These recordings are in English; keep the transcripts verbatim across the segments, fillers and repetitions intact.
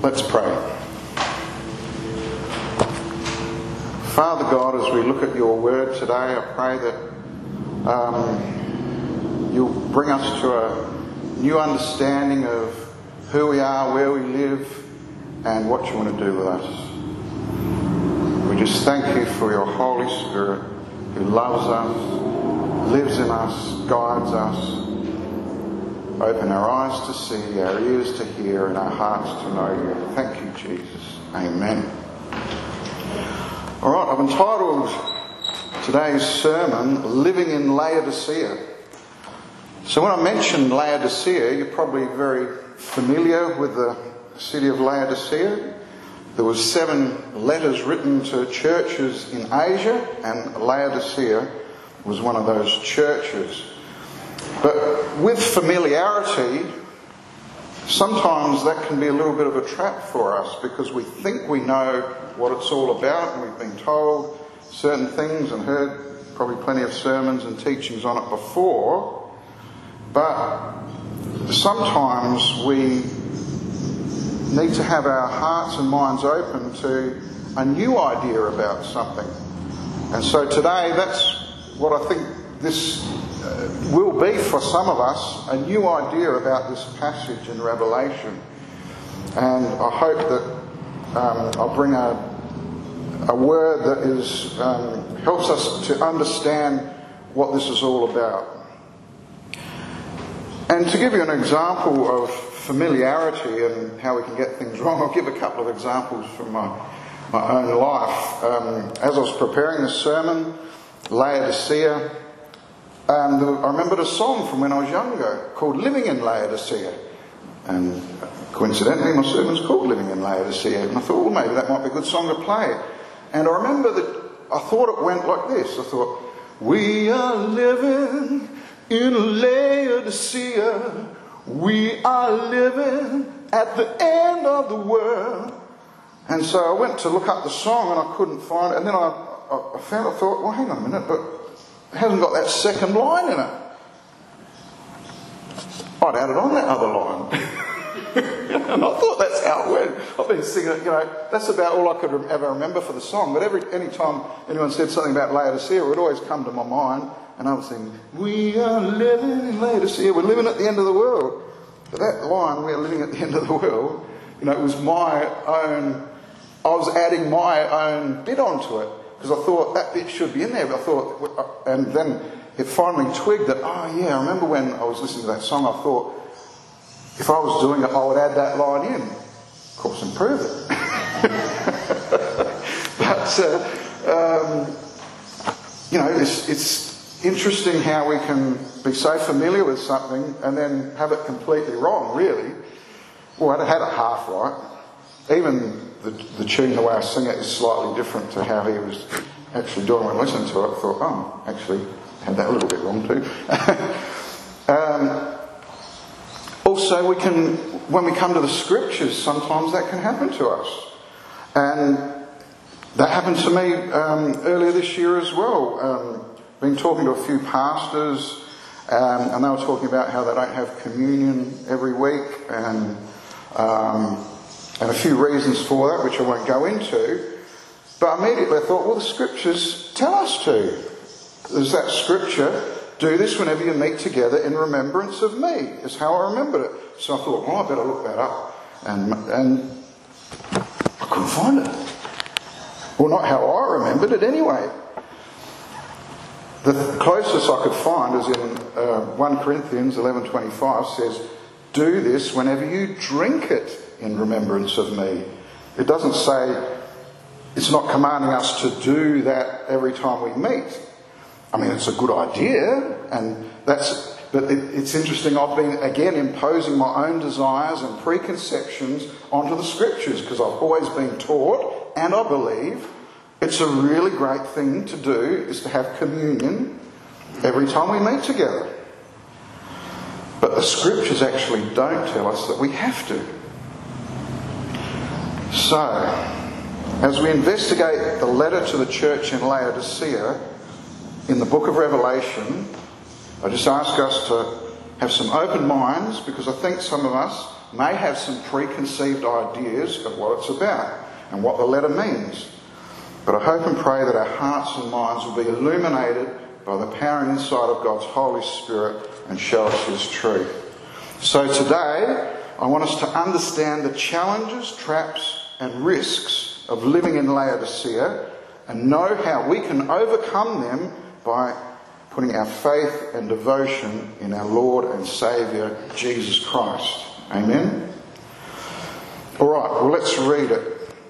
Let's pray. Father God, as we look at your word today, I pray that um, you'll bring us to a new understanding of who we are, where we live, and what you want to do with us. We just thank you for your Holy Spirit who loves us, lives in us, guides us. Open our eyes to see, our ears to hear, and our hearts to know you. Thank you, Jesus. Amen. All right, I've entitled today's sermon, Living in Laodicea. So when I mention Laodicea, you're probably very familiar with the city of Laodicea. There was seven letters written to churches in Asia, and Laodicea was one of those churches. But with familiarity, sometimes that can be a little bit of a trap for us because we think we know what it's all about, and we've been told certain things and heard probably plenty of sermons and teachings on it before. But sometimes we need to have our hearts and minds open to a new idea about something. And so today, that's what I think this uh, will be for some of us, a new idea about this passage in Revelation. And I hope that um, I'll bring a a word that is um, helps us to understand what this is all about. And to give you an example of familiarity and how we can get things wrong, I'll give a couple of examples from my, my own life. Um, as I was preparing this sermon, Laodicea, um, the, I remembered a song from when I was younger called Living in Laodicea. And coincidentally, my sermon's called Living in Laodicea. And I thought, well, maybe that might be a good song to play. And I remember that I thought it went like this. I thought, we are living in Laodicea. We are living at the end of the world. And so I went to look up the song and I couldn't find it. And then I, I found, I thought, well, hang on a minute, but it hasn't got that second line in it. I'd added on that other line. And I thought that's how it went. I've been singing it, you know, that's about all I could ever remember for the song. But every any time anyone said something about Laodicea, it would always come to my mind. And I was thinking, we are living in Laodicea. We're living at the end of the world. But that line, we are living at the end of the world, you know, it was my own, I was adding my own bit onto it. Because I thought that bit should be in there. But I thought, and then it finally twigged that, oh yeah, I remember when I was listening to that song, I thought, if I was doing it, I would add that line in. Of course, improve it. But, uh, um, you know, it's, it's interesting how we can be so familiar with something and then have it completely wrong, really. Well, I had it half right. Even the, the tune, the way I sing it, is slightly different to how he was actually doing when I listened to it. I thought, oh, actually, had that a little bit wrong too. um, Also, we can, when we come to the scriptures, sometimes that can happen to us. And that happened to me um, earlier this year as well. Um, been talking to a few pastors, um, and they were talking about how they don't have communion every week, and um, and a few reasons for that, which I won't go into. But immediately I thought, well, the scriptures tell us to. There's that scripture, do this whenever you meet together in remembrance of me, is how I remembered it. So I thought, well, I better look that up. And, and I couldn't find it. Well, not how I remembered it anyway. The closest I could find is in uh, First Corinthians eleven twenty-five says, do this whenever you drink it in remembrance of me. It doesn't say, it's not commanding us to do that every time we meet. I mean, it's a good idea, and that's, but it, it's interesting. I've been, again, imposing my own desires and preconceptions onto the scriptures because I've always been taught, and I believe, it's a really great thing to do is to have communion every time we meet together. But the scriptures actually don't tell us that we have to. So, as we investigate the letter to the church in Laodicea, in the book of Revelation, I just ask us to have some open minds, because I think some of us may have some preconceived ideas of what it's about and what the letter means. But I hope and pray that our hearts and minds will be illuminated by the power and insight of God's Holy Spirit and show us His truth. So today, I want us to understand the challenges, traps and risks of living in Laodicea and know how we can overcome them by putting our faith and devotion in our Lord and Saviour, Jesus Christ. Amen? Alright, well let's read it.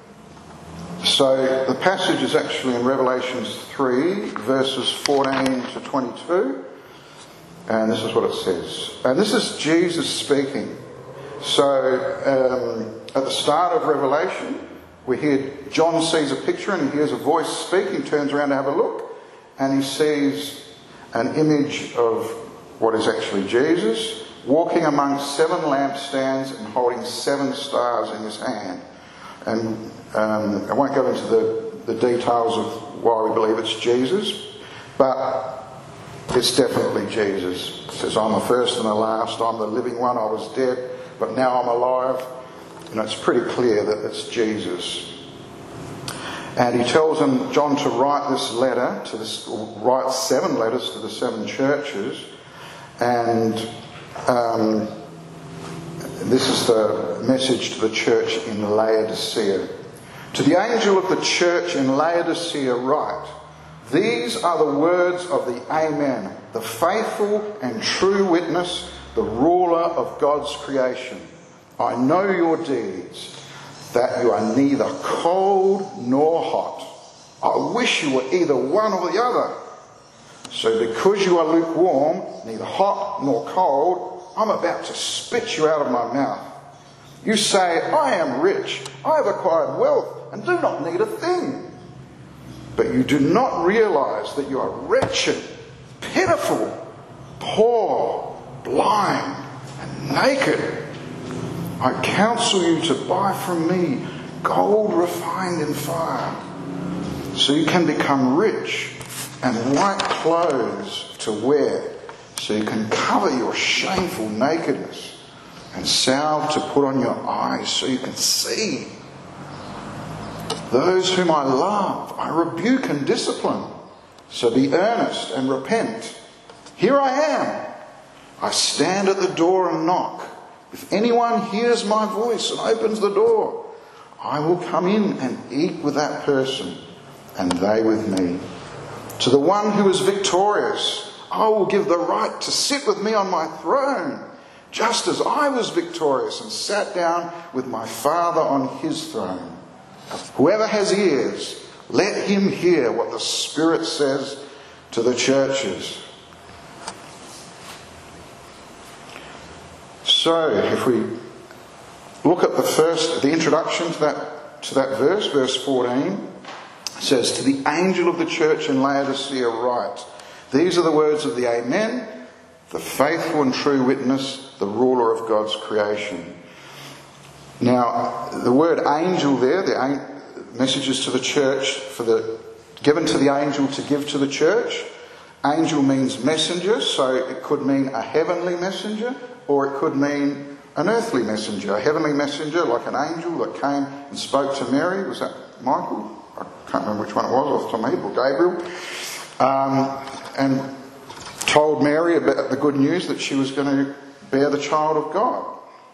So the passage is actually in Revelation three, verses fourteen to twenty-two. And this is what it says. And this is Jesus speaking. So um, at the start of Revelation, we hear John sees a picture and he hears a voice speaking, turns around to have a look, and he sees an image of what is actually Jesus walking among seven lampstands and holding seven stars in his hand. And um, I won't go into the, the details of why we believe it's Jesus, but it's definitely Jesus. It says, I'm the first and the last, I'm the living one, I was dead, but now I'm alive. You know, it's pretty clear that it's Jesus. And he tells him, John, to write this letter, to this, write seven letters to the seven churches. And um, this is the message to the church in Laodicea. To the angel of the church in Laodicea write, these are the words of the Amen, the faithful and true witness, the ruler of God's creation. I know your deeds, that you are neither cold nor hot. I wish you were either one or the other. So because you are lukewarm, neither hot nor cold, I'm about to spit you out of my mouth. You say, I am rich, I have acquired wealth, and do not need a thing. But you do not realise that you are wretched, pitiful, poor, blind, and naked. I counsel you to buy from me gold refined in fire, so you can become rich, and white clothes to wear, so you can cover your shameful nakedness, and salve to put on your eyes, so you can see. Those whom I love, I rebuke and discipline. So be earnest and repent. Here I am. I stand at the door and knock. If anyone hears my voice and opens the door, I will come in and eat with that person, and they with me. To the one who is victorious, I will give the right to sit with me on my throne, just as I was victorious and sat down with my Father on his throne. Whoever has ears, let him hear what the Spirit says to the churches. So, if we look at the first, the introduction to that to that verse, verse fourteen, it says, "To the angel of the church in Laodicea write, these are the words of the Amen, the faithful and true witness, the ruler of God's creation." Now, the word angel there, the messages to the church, for the given to the angel to give to the church. Angel means messenger, so it could mean a heavenly messenger, or it could mean an earthly messenger. A heavenly messenger, like an angel that came and spoke to Mary. Was that Michael? I can't remember which one it was off the top of my head, or Gabriel. Um, and told Mary about the good news that she was going to bear the child of God.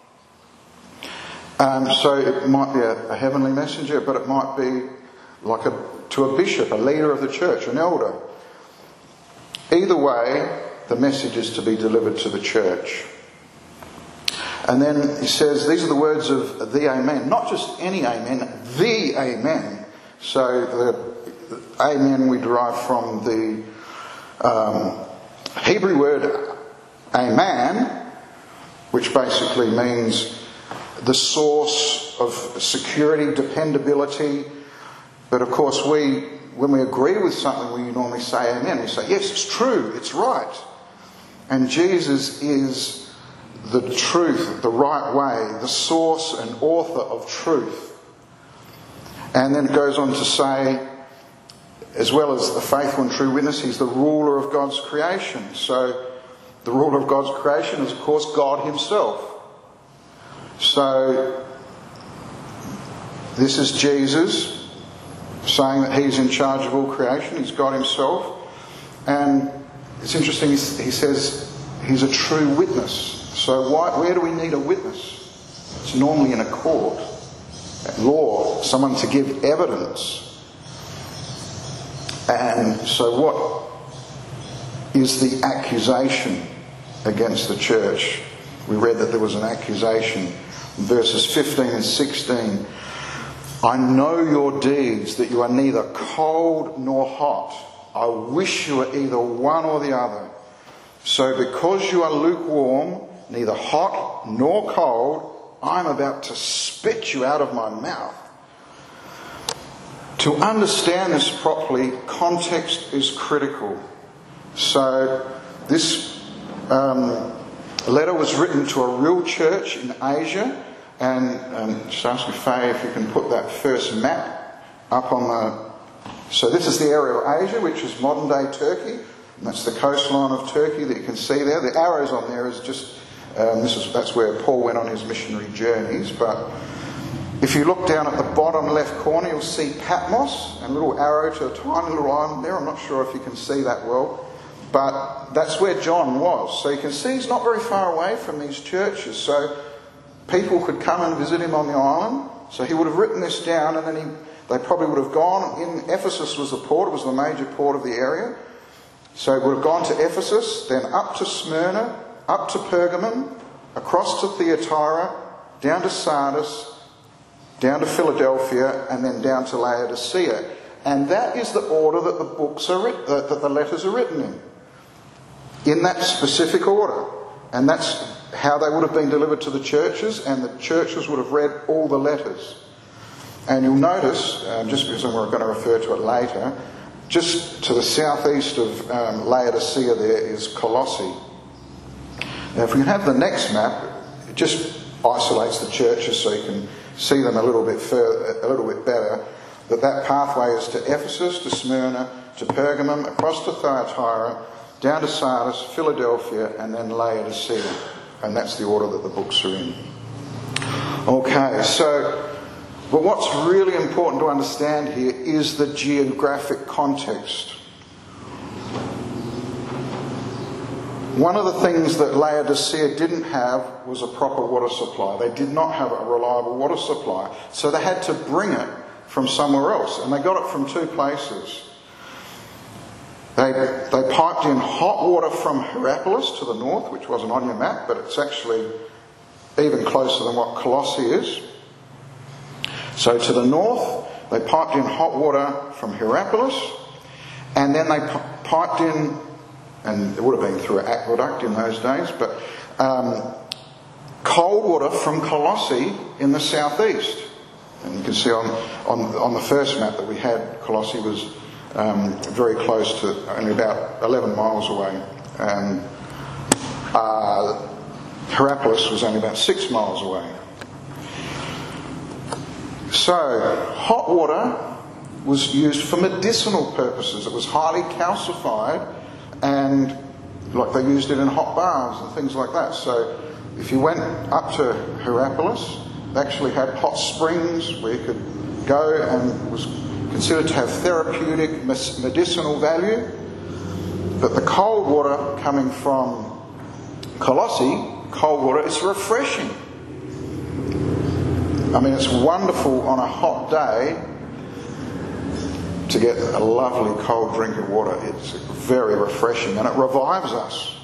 Um, so it might be a, a heavenly messenger, but it might be like a to a bishop, a leader of the church, an elder. Either way, the message is to be delivered to the church. And then he says, these are the words of the Amen. Not just any Amen, the Amen. So the, the Amen we derive from the um, Hebrew word Amen, which basically means the source of security, dependability. But of course we, when we agree with something, we normally say amen. We say, yes, it's true, it's right. And Jesus is the truth, the right way, the source and author of truth. And then it goes on to say, as well as the faithful and true witness, he's the ruler of God's creation. So the ruler of God's creation is, of course, God himself. So this is Jesus saying that he's in charge of all creation. He's God himself. And it's interesting, he says he's a true witness. So why, where do we need a witness? It's normally in a court, at law, someone to give evidence. And so what is the accusation against the church? We read that there was an accusation in verses fifteen and sixteen. I know your deeds, that you are neither cold nor hot. I wish you were either one or the other. So because you are lukewarm, neither hot nor cold, I'm about to spit you out of my mouth. To understand this properly, context is critical. So this um, letter was written to a real church in Asia. And um, just ask you, Faye, if you can put that first map up on the... So this is the area of Asia, which is modern-day Turkey. And that's the coastline of Turkey that you can see there. The arrows on there is just... Um, this is that's where Paul went on his missionary journeys. But if you look down at the bottom left corner, you'll see Patmos, and a little arrow to a tiny little island there. I'm not sure if you can see that well. But that's where John was. So you can see he's not very far away from these churches. So people could come and visit him on the island. So he would have written this down, and then he, they probably would have gone. In Ephesus was the port. It was the major port of the area. So he would have gone to Ephesus, then up to Smyrna, up to Pergamum, across to Thyatira, down to Sardis, down to Philadelphia, and then down to Laodicea. And that is the order that the books are written, that the letters are written in. In that specific order. And that's how they would have been delivered to the churches, and the churches would have read all the letters. And you'll notice, um, just because we're going to refer to it later, just to the southeast of um, Laodicea there is Colossae. Now if we can have the next map, it just isolates the churches so you can see them a little bit further, a little bit better. That that pathway is to Ephesus, to Smyrna, to Pergamum, across to Thyatira, down to Sardis, Philadelphia, and then Laodicea. And that's the order that the books are in. Okay, so, but what's really important to understand here is the geographic context. One of the things that Laodicea didn't have was a proper water supply. They did not have a reliable water supply. So they had to bring it from somewhere else. And they got it from two places. They, they piped in hot water from Hierapolis to the north, which wasn't on your map, but it's actually even closer than what Colossae is. So to the north, they piped in hot water from Hierapolis, and then they piped in, and it would have been through an aqueduct in those days, but um, cold water from Colossae in the southeast. And you can see on, on, on the first map that we had, Colossae was um, very close to, only about eleven miles away. And uh, Hierapolis was only about six miles away. So, hot water was used for medicinal purposes. It was highly calcified, and like they used it in hot baths and things like that. So, if you went up to Hierapolis, they actually had hot springs where you could go, and was considered to have therapeutic medicinal value. But the cold water coming from Colossae, cold water, it's refreshing. I mean, it's wonderful on a hot day to get a lovely cold drink of water. It's very refreshing, and it revives us.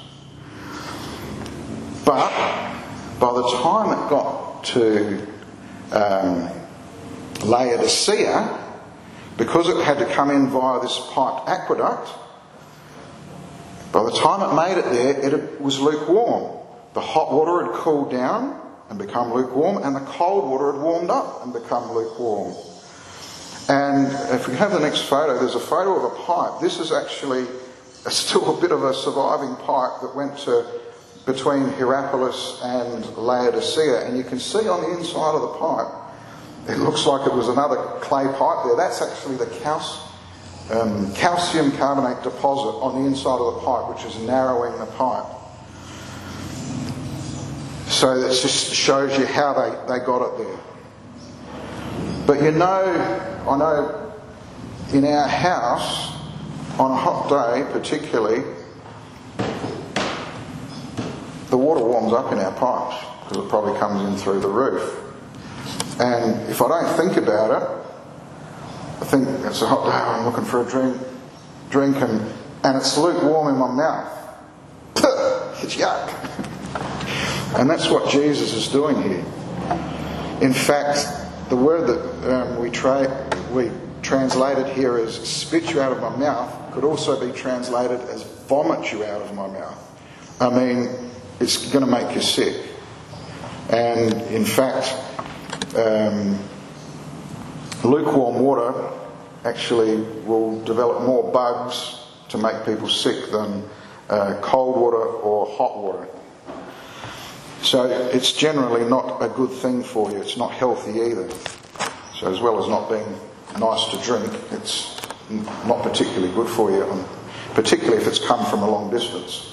But by the time it got to um, Laodicea, because it had to come in via this piped aqueduct, by the time it made it there, it was lukewarm. The hot water had cooled down and become lukewarm, and the cold water had warmed up and become lukewarm. And if we have the next photo, there's a photo of a pipe. This is actually a, still a bit of a surviving pipe that went to between Hierapolis and Laodicea, and you can see on the inside of the pipe, it looks like it was another clay pipe there. That's actually the calc- um, calcium carbonate deposit on the inside of the pipe, which is narrowing the pipe. So that just shows you how they, they got it there. But you know, I know in our house, on a hot day particularly, the water warms up in our pipes because it probably comes in through the roof. And if I don't think about it, I think it's a hot day, I'm looking for a drink, drink and, and it's lukewarm in my mouth. It's yuck. And that's what Jesus is doing here. In fact, the word that um, we, tra- we translated here as spit you out of my mouth could also be translated as vomit you out of my mouth. I mean, it's going to make you sick. And in fact, um, lukewarm water actually will develop more bugs to make people sick than uh, cold water or hot water. So it's generally not a good thing for you. It's not healthy either. So as well as not being nice to drink, it's not particularly good for you, and particularly if it's come from a long distance.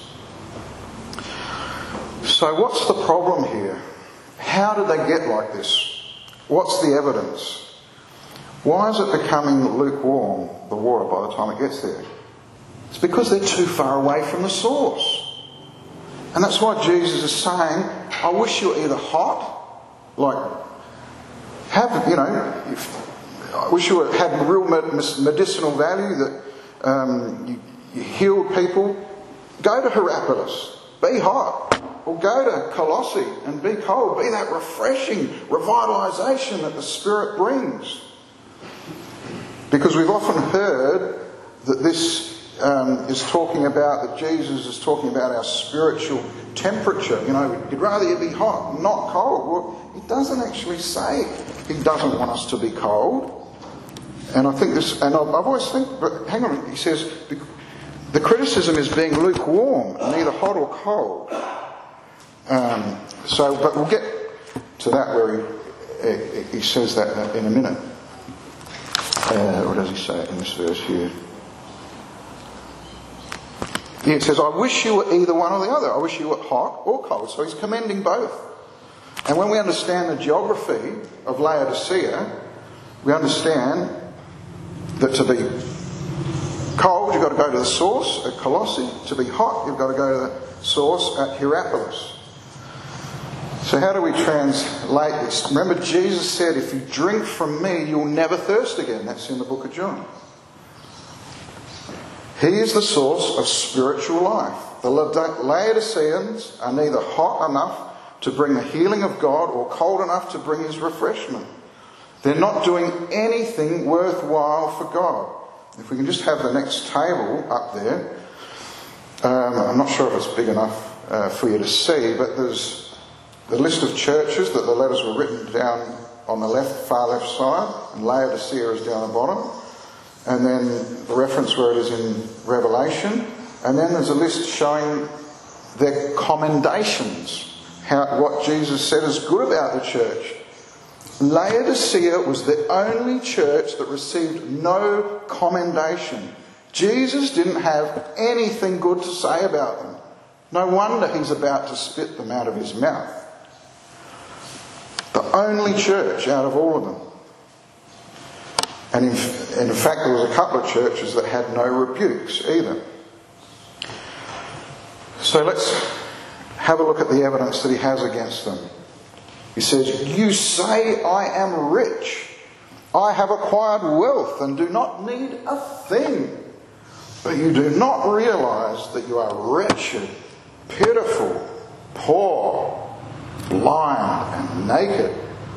So what's the problem here? How did they get like this? What's the evidence? Why is it becoming lukewarm, the water, by the time it gets there? It's because they're too far away from the source. And that's why Jesus is saying, I wish you were either hot, like, have, you know, if, I wish you were, had real medicinal value, that um, you, you healed people. Go to Hierapolis, be hot. Or go to Colossae and be cold. Be that refreshing revitalisation that the Spirit brings. Because we've often heard that this um, is talking about, that Jesus is talking about our spiritual temperature. You know, he'd rather you be hot, not cold. Well, he doesn't actually say he doesn't want us to be cold. And I think this, and I've always think, but hang on, he says, the criticism is being lukewarm, neither hot or cold. Um, so, but we'll get to that where he, he says that in a minute. Uh, what does he say in this verse here? Yeah, it says, I wish you were either one or the other. I wish you were hot or cold. So he's commending both. And when we understand the geography of Laodicea, we understand that to be cold, you've got to go to the source at Colossae. To be hot, you've got to go to the source at Hierapolis. So how do we translate this? Remember, Jesus said, if you drink from me, you'll never thirst again. That's in the book of John. He is the source of spiritual life. The Laodiceans are neither hot enough to bring the healing of God or cold enough to bring his refreshment. They're not doing anything worthwhile for God. If we can just have the next table up there. Um, I'm not sure if it's big enough uh, for you to see, but there's the list of churches that the letters were written down on the left, far left side, and Laodicea is down the bottom. And then the reference where it is in Revelation. And then there's a list showing their commendations, how, what Jesus said is good about the church. Laodicea was the only church that received no commendation. Jesus didn't have anything good to say about them. No wonder he's about to spit them out of his mouth. The only church out of all of them. And in, in fact, there was a couple of churches that had no rebukes either. So let's have a look at the evidence that he has against them. He says, you say I am rich. I have acquired wealth and do not need a thing. But you do not realise that you are wretched, pitiful, poor, blind and naked.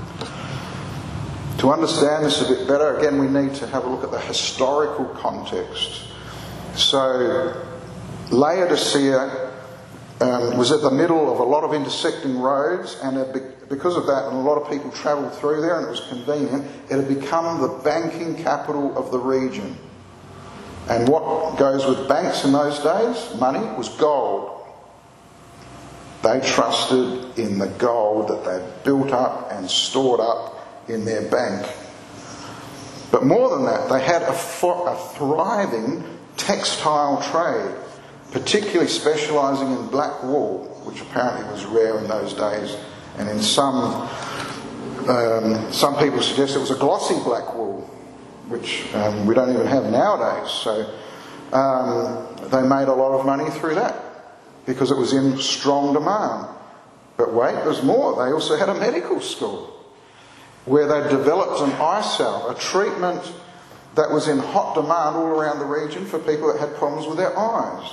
To understand this a bit better, again, we need to have a look at the historical context. So, Laodicea um, was at the middle of a lot of intersecting roads, and because of that, and a lot of people travelled through there, and it was convenient, it had become the banking capital of the region. And what goes with banks in those days? Money was gold. They trusted in the gold that they'd built up and stored up in their bank. But more than that, they had a, a thriving textile trade, particularly specialising in black wool. which apparently was rare in those days, and in some um, some people suggest it was a glossy black wool, which um, we don't even have nowadays. So um, they made a lot of money through that because it was in strong demand. But wait, there's more. They also had a medical school where they developed an eye salve, a treatment that was in hot demand all around the region for people that had problems with their eyes.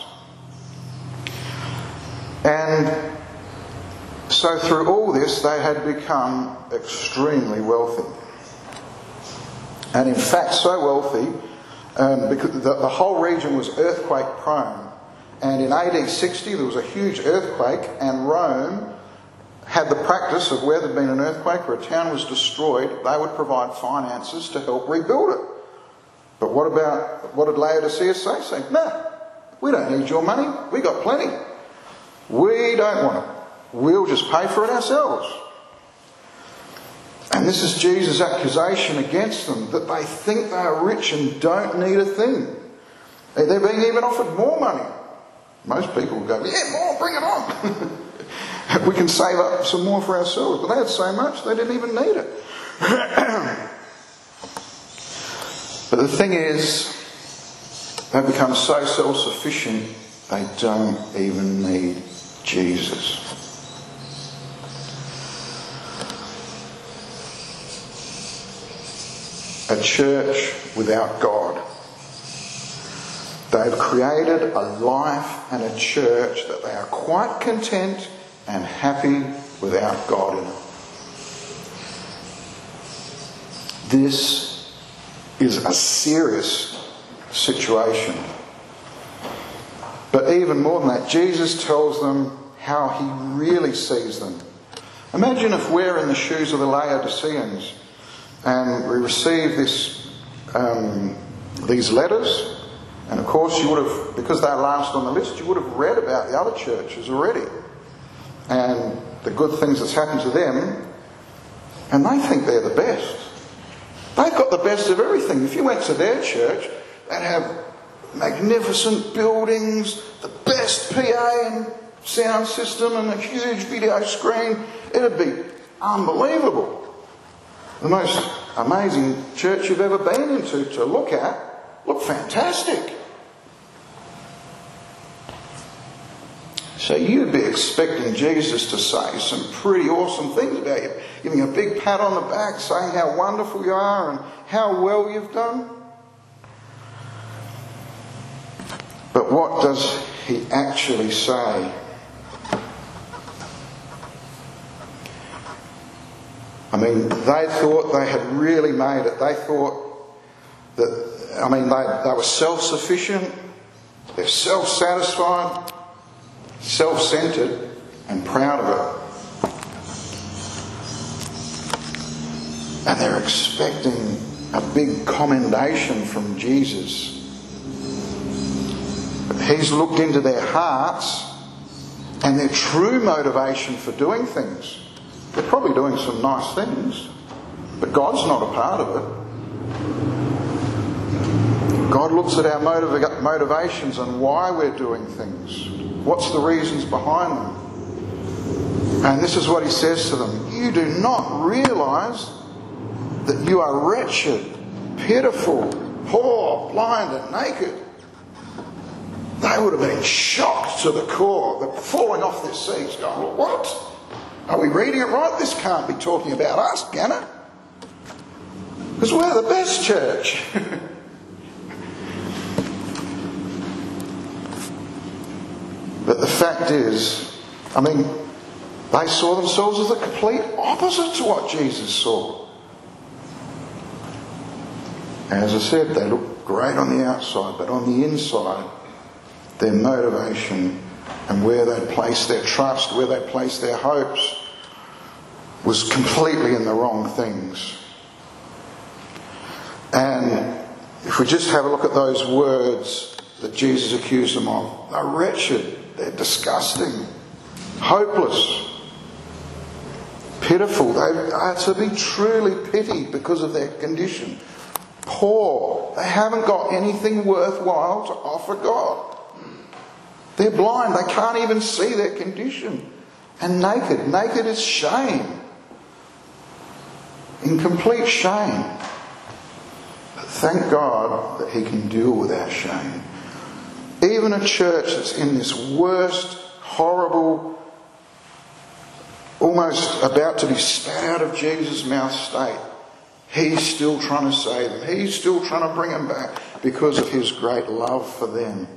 And so through all this, they had become extremely wealthy. And in fact, so wealthy, um, because the, the whole region was earthquake prone. And in A D sixty, there was a huge earthquake, and Rome had the practice of where there'd been an earthquake or a town was destroyed, they would provide finances to help rebuild it. But what about, what did Laodicea say? Say, no, we don't need your money. We got plenty. We don't want it. We'll just pay for it ourselves. And this is Jesus' accusation against them, that they think they are rich and don't need a thing. They're being even offered more money. Most people would go, yeah, more, bring it on. We can save up some more for ourselves. But they had so much, they didn't even need it. But the thing is, they've become so self-sufficient, they don't even need Jesus. A church without God. They've created a life and a church that they are quite content and happy without God in it. This is a serious situation. But even more than that, Jesus tells them how he really sees them. Imagine if we're in the shoes of the Laodiceans and we receive this, um, these letters, and of course you would have, because they're last on the list, you would have read about the other churches already and the good things that's happened to them, and they think they're the best. They've got the best of everything. If you went to their church, they'd have magnificent buildings, the best P A and sound system and a huge video screen. It'd be unbelievable. The most amazing church you've ever been into to look at. Look fantastic. So you'd be expecting Jesus to say some pretty awesome things about you, giving a big pat on the back, saying how wonderful you are and how well you've done. But what does he actually say? I mean, they thought they had really made it. They thought that, I mean, they, they were self-sufficient, they're self-satisfied, self-centred and proud of it. And they're expecting a big commendation from Jesus. But he's looked into their hearts and their true motivation for doing things. They're probably doing some nice things, but God's not a part of it. God looks at our motiv- motivations and why we're doing things. What's the reasons behind them? And this is what he says to them. You do not realise that you are wretched, pitiful, poor, blind and naked. They would have been shocked to the core. They're falling off their seats going, well, what? Are we reading it right? This can't be talking about us, can it? Because we're the best church. But the fact is, I mean, they saw themselves as the complete opposite to what Jesus saw. As I said, they looked great on the outside, but on the inside, their motivation and where they'd placed their trust, where they'd placed their hopes, was completely in the wrong things. And if we just have a look at those words that Jesus accused them of, they're wretched, they're disgusting, hopeless, pitiful. They are to be truly pitied because of their condition. Poor. They haven't got anything worthwhile to offer God. They're blind. They can't even see their condition. And naked. Naked is shame. In complete shame. But thank God that he can deal with our shame. Even a church that's in this worst, horrible, almost about to be spat out of Jesus' mouth state, he's still trying to save them. He's still trying to bring them back because of his great love for them.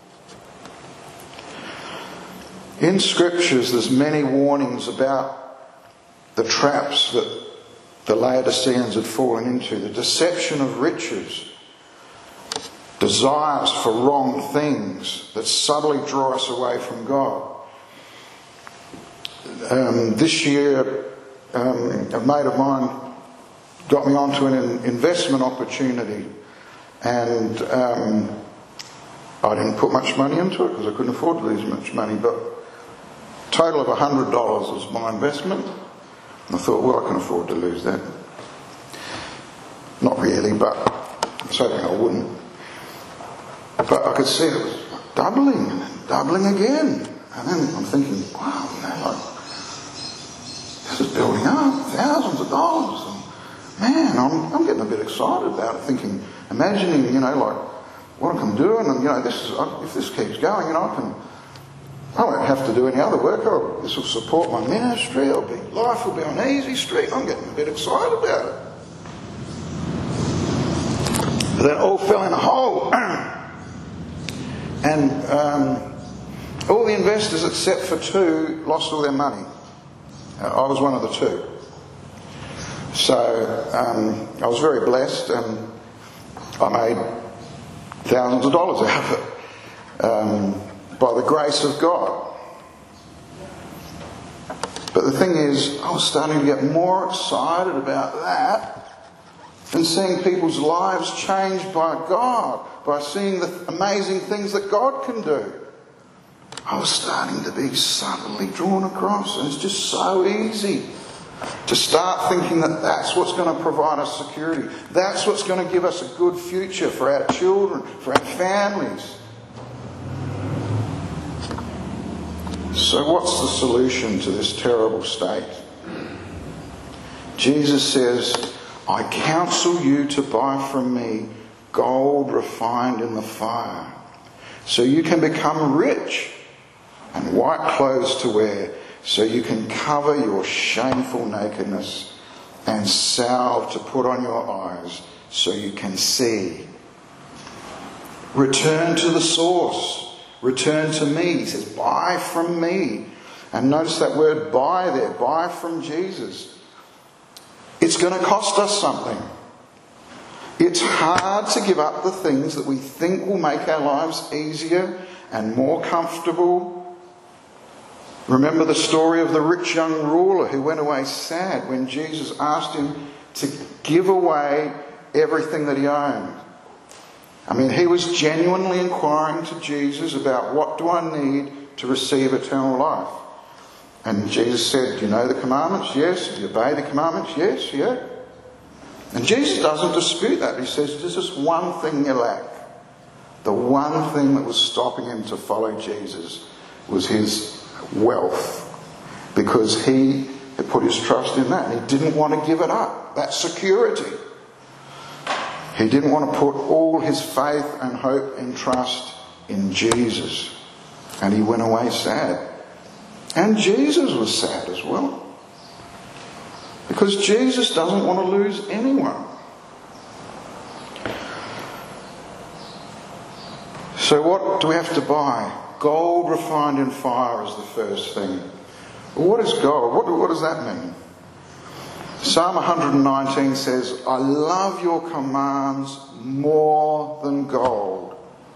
In scriptures, there's many warnings about the traps that the Laodiceans had fallen into. The deception of riches, desires for wrong things that subtly draw us away from God. Um, this year, um, a mate of mine got me onto an investment opportunity, and um, I didn't put much money into it because I couldn't afford to lose much money, but a total of one hundred dollars was my investment. And I thought, well, I can afford to lose that. Not really, but I was hoping I wouldn't. But I could see it was doubling and then doubling again. And then I'm thinking, wow, you know, like, this is building up, thousands of dollars. And man, I'm, I'm getting a bit excited about it, thinking, imagining, you know, like, what I can do. And, you know, this is, if this keeps going, you know, I can, I won't have to do any other work. I'll, this will support my ministry. I'll be, life will be on easy street. I'm getting a bit excited about it. But then it all fell in a hole. And um, all the investors except for two lost all their money. Uh, I was one of the two. So um, I was very blessed, and I made thousands of dollars out of it um, by the grace of God. But the thing is, I was starting to get more excited about that and seeing people's lives changed by God, by seeing the amazing things that God can do. I was starting to be subtly drawn across, and it's just so easy to start thinking that that's what's going to provide us security. That's what's going to give us a good future for our children, for our families. So what's the solution to this terrible state? Jesus says, I counsel you to buy from me gold refined in the fire, so you can become rich, and white clothes to wear, so you can cover your shameful nakedness, and salve to put on your eyes, so you can see. Return to the source. Return to me. He says, buy from me. And notice that word buy there. Buy from Jesus. It's going to cost us something. It's hard to give up the things that we think will make our lives easier and more comfortable. Remember the story of the rich young ruler who went away sad when Jesus asked him to give away everything that he owned. I mean, he was genuinely inquiring to Jesus about, what do I need to receive eternal life? And Jesus said, do you know the commandments? Yes. Do you obey the commandments? Yes. Yeah. And Jesus doesn't dispute that. He says, there's just one thing you lack. The one thing that was stopping him to follow Jesus was his wealth. Because he had put his trust in that. And he didn't want to give it up. That security. He didn't want to put all his faith and hope and trust in Jesus. And he went away sad. And Jesus was sad as well. Because Jesus doesn't want to lose anyone. So what do we have to buy? Gold refined in fire is the first thing. Well, what is gold? What, what does that mean? Psalm one nineteen says, I love your commands more than gold.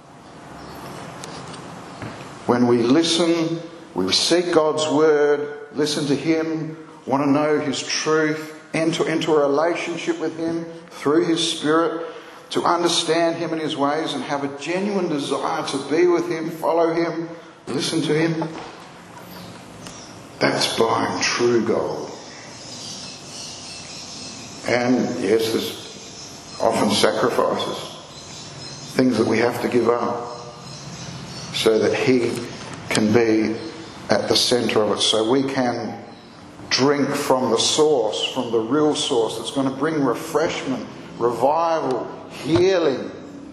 When we listen, we seek God's word, listen to him, want to know his truth, enter into a relationship with him through his Spirit, to understand him and his ways and have a genuine desire to be with him, follow him, listen to him. That's buying true gold. And yes, there's often sacrifices, things that we have to give up so that he can be at the centre of it, so we can drink from the source, from the real source that's going to bring refreshment, revival, healing.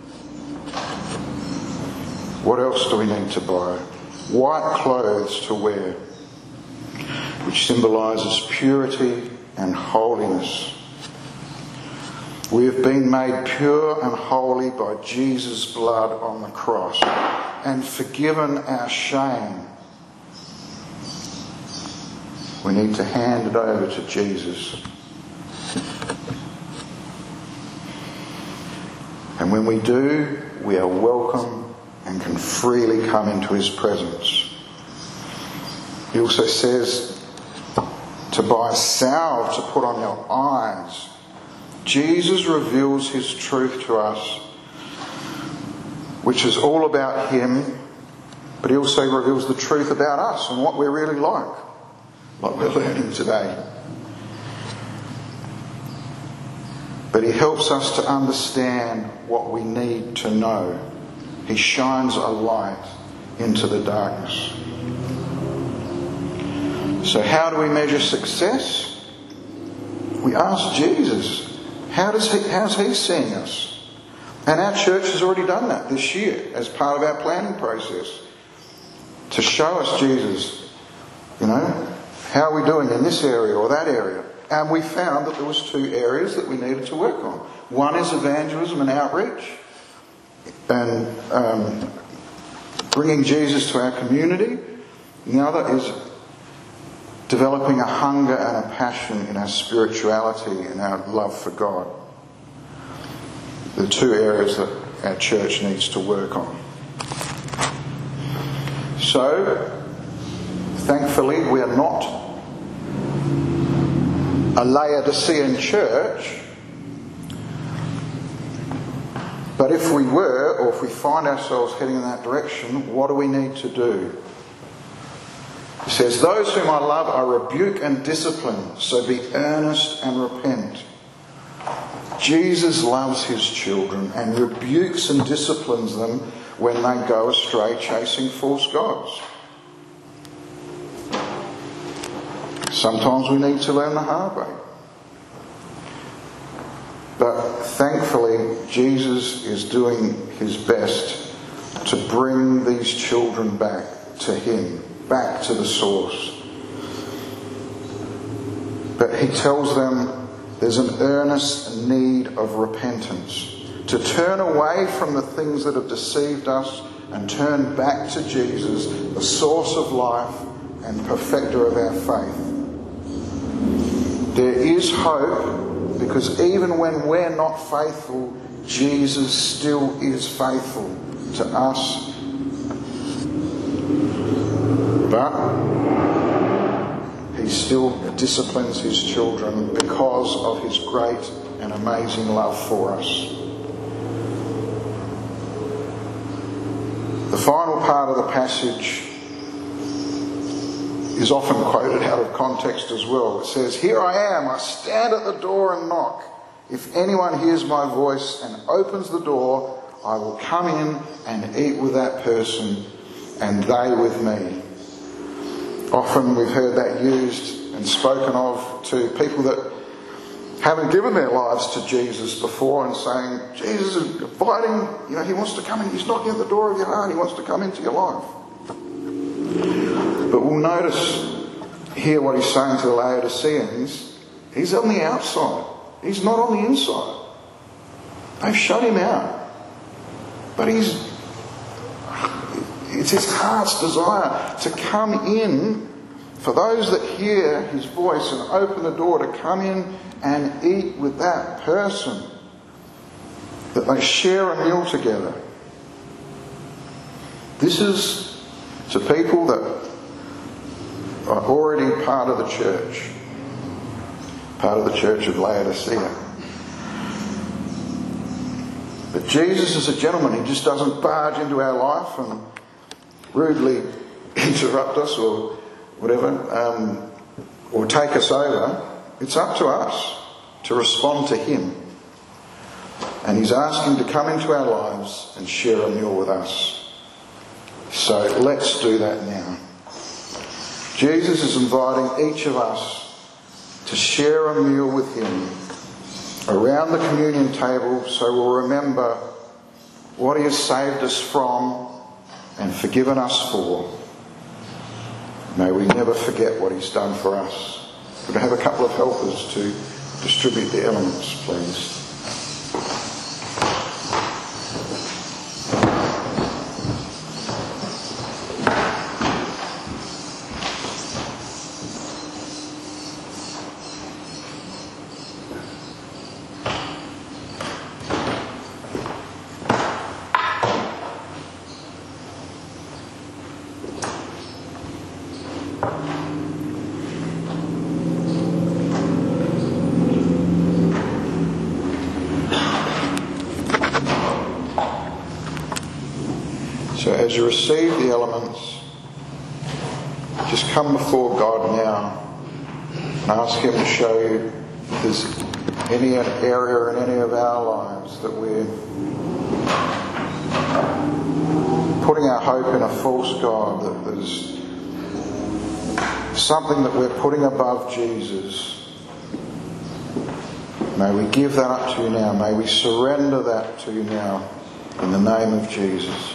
What else do we need to buy? White clothes to wear, which symbolises purity and holiness. We have been made pure and holy by Jesus' blood on the cross and forgiven our shame. We need to hand it over to Jesus. And when we do, we are welcome and can freely come into his presence. He also says to buy salve to put on your eyes. Jesus reveals his truth to us, which is all about him, but he also reveals the truth about us and what we're really like, like we're learning today. But he helps us to understand what we need to know. He shines a light into the darkness. So how do we measure success? We ask Jesus. How does he, how's he seeing us? And our church has already done that this year as part of our planning process. To show us Jesus, you know, how are we doing in this area or that area? And we found that there was two areas that we needed to work on. One is evangelism and outreach, and um, bringing Jesus to our community. And the other is developing a hunger and a passion in our spirituality and our love for God. The two areas that our church needs to work on. So, thankfully, we are not a Laodicean church, but if we were, or if we find ourselves heading in that direction, what do we need to do? He says, those whom I love I rebuke and discipline, so be earnest and repent. Jesus loves his children and rebukes and disciplines them when they go astray chasing false gods. Sometimes we need to learn the hard way. But thankfully, Jesus is doing his best to bring these children back to him, back to the source. But he tells them there's an earnest need of repentance, to turn away from the things that have deceived us and turn back to Jesus, the source of life and perfecter of our faith. There is hope, because even when we're not faithful, Jesus still is faithful to us. But he still disciplines his children because of his great and amazing love for us. The final part of the passage is often quoted out of context as well. It says, "Here I am, I stand at the door and knock. If anyone hears my voice and opens the door, I will come in and eat with that person and they with me." Often we've heard that used and spoken of to people that haven't given their lives to Jesus before, and saying, Jesus is inviting, you know, he wants to come in, he's knocking at the door of your heart, he wants to come into your life. But we'll notice here what he's saying to the Laodiceans. He's on the outside. He's not on the inside. They've shut him out. But he's it's his heart's desire to come in, for those that hear his voice and open the door, to come in and eat with that person, that they share a meal together. This is to people that are already part of the church, part of the church of Laodicea. But Jesus is a gentleman. He just doesn't barge into our life and rudely interrupt us or whatever, um, or take us over. It's up to us to respond to him. And he's asking to come into our lives and share a meal with us. So So let's do that now. Jesus is inviting each of us to share a meal with him around the communion table, so we'll remember what he has saved us from and forgiven us for. May we never forget what he's done for us. We're going to have a couple of helpers to distribute the elements, please. So as you receive the elements, just come before God now and ask him to show you if there's any area in any of our lives that we're putting our hope in a false God, that there's something that we're putting above Jesus. May we give that up to you now. May we surrender that to you now in the name of Jesus.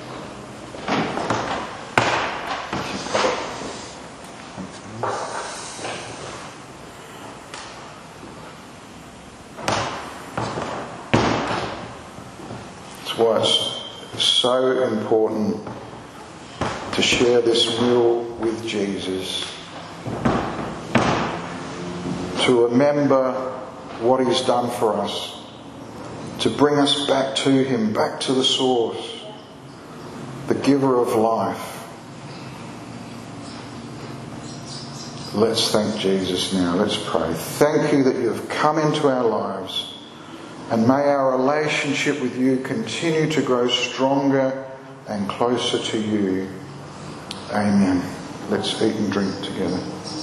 That's why it's so important to share this meal with Jesus, to remember what he's done for us, to bring us back to him, back to the source, the giver of life. Let's thank Jesus now. Let's pray. Thank you that you have come into our lives, and may our relationship with you continue to grow stronger and closer to you. Amen. Let's eat and drink together.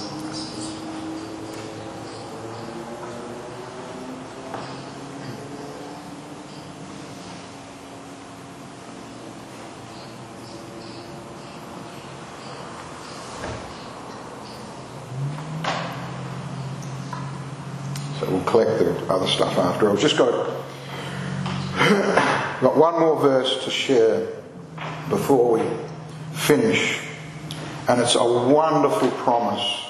So we'll collect the other stuff after. I've just got got one more verse to share before we finish, and it's a wonderful promise.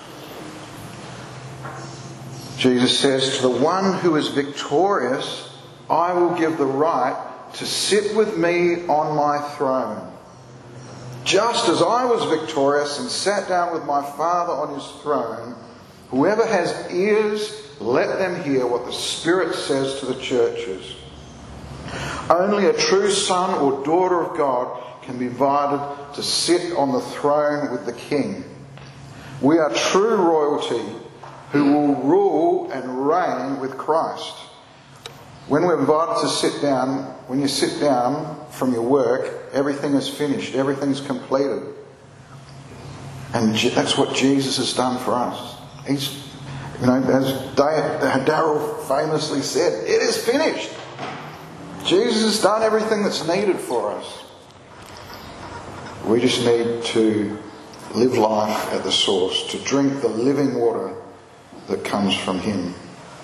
Jesus says, "To the one who is victorious, I will give the right to sit with me on my throne. Just as I was victorious and sat down with my Father on his throne, whoever has ears, let them hear what the Spirit says to the churches. Only a true son or daughter of God can be invited to sit on the throne with the King. We are true royalty who will rule and reign with Christ. When we're invited to sit down, when you sit down from your work, everything is finished, everything's completed. And that's what Jesus has done for us. He's You know, as Darryl famously said, it is finished. Jesus has done everything that's needed for us. We just need to live life at the source, to drink the living water that comes from him.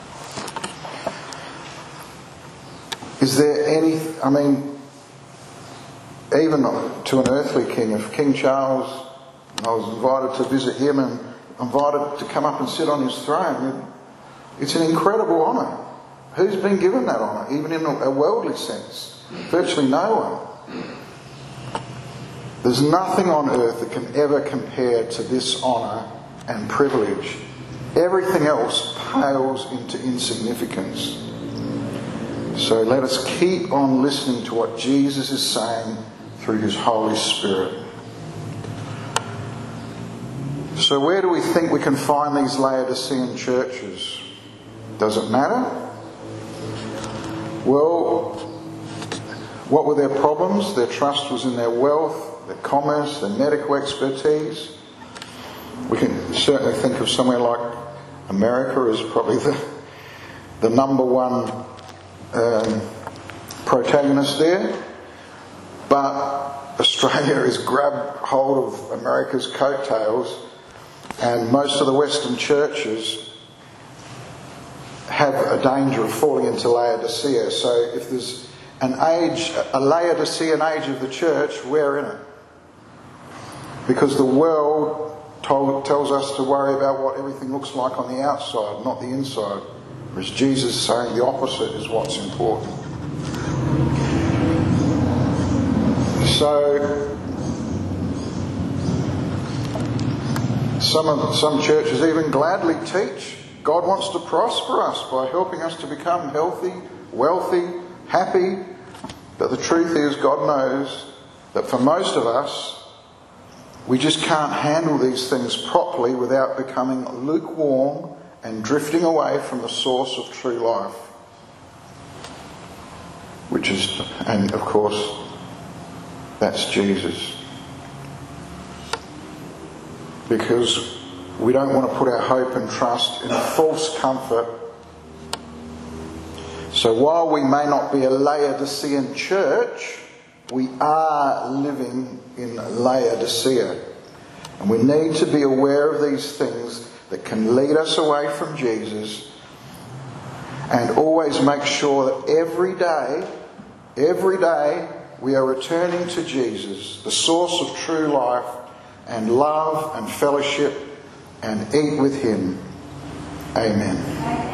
Is there any, I mean, even to an earthly king, if King Charles, I was invited to visit him and invited to come up and sit on his throne, it's an incredible honour. Who's been given that honour, even in a worldly sense? Virtually no one. There's nothing on earth that can ever compare to this honour and privilege. Everything else pales into insignificance. So let us keep on listening to what Jesus is saying through his Holy Spirit. So where do we think we can find these Laodicean churches? Does it matter? Well, what were their problems? Their trust was in their wealth, their commerce, their medical expertise. We can certainly think of somewhere like America as probably the, the number one um, protagonist there. But Australia has grabbed hold of America's coattails, and most of the Western churches have a danger of falling into Laodicea. So if there's an age, a Laodicean age of the church, we're in it. Because the world told, tells us to worry about what everything looks like on the outside, not the inside. Whereas Jesus is saying the opposite is what's important. So some of, some churches even gladly teach God wants to prosper us by helping us to become healthy, wealthy, happy. But the truth is, God knows that for most of us, we just can't handle these things properly without becoming lukewarm and drifting away from the source of true life. Which is, and of course, that's Jesus. Because we don't want to put our hope and trust in a false comfort. So while we may not be a Laodicean church, we are living in Laodicea. And we need to be aware of these things that can lead us away from Jesus, and always make sure that every day, every day we are returning to Jesus, the source of true life, and love and fellowship, and eat with him. Amen.